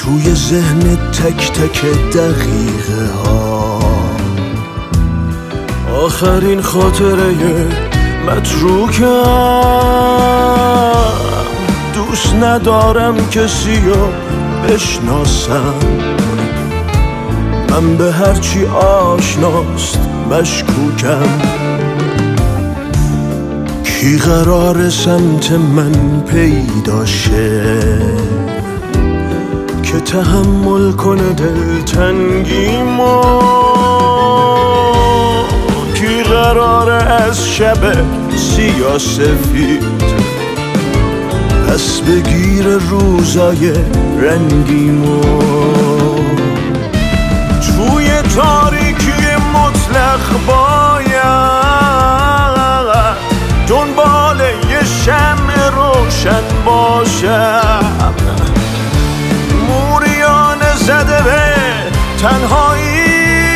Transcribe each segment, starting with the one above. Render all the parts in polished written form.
توی ذهن تک تک دقیقه ها آخرین خاطره متروکم. دوست ندارم کسی رو بشناسم، من به هرچی آشناست مشکوکم. کی قرار سمت من پیدا شه که تحمل کنه دلتنگیمو؟ کی قراره از شب سیاه‌سفید پس بگیر روزای رنگیمو؟ توی تاریکی مطلق باید دنبال یه شمع روشن باشم. موریان زده به تنهایی،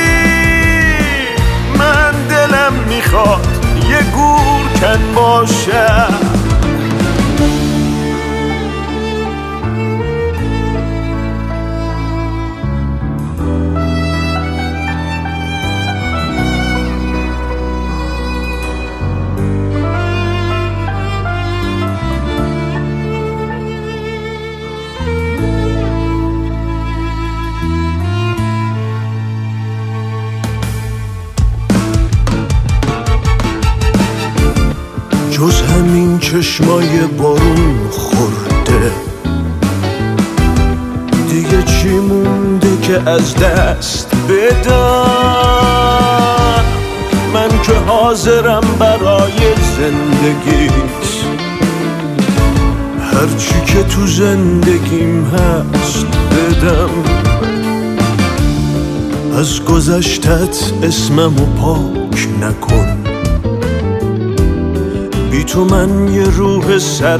من دلم میخواد یه گورکن باشم. جز همین چشمای بارون خورده دیگه چی مونده که از دست بدم؟ من که حاضرم برای زندگیت هرچی که تو زندگیم هست بدم. از گذشتت اسممو پاک نکن، بی تو من یه روح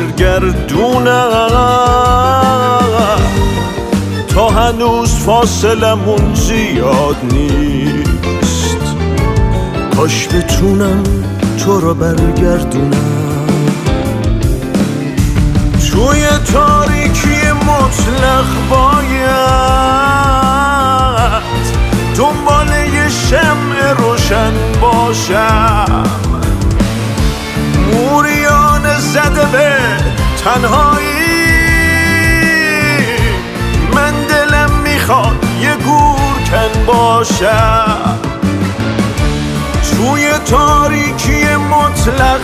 سرگردونم. تا هنوز فاصلمون زیاد نیست، کاش بتونم تو رو برگردونم. توی تاریکی مطلق باید دنبال یه شمع روشن باشم. موریان زده به تنهایی، من دلم میخواد یه گورکن باشم. توی تاریکی مطلق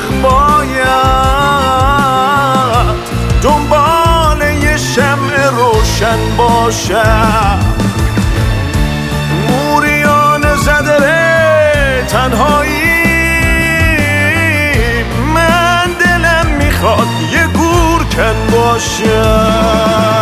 باید دنبال یه شمع روشن باشم. موریان زده به تنهایی، یه گورکن باشم.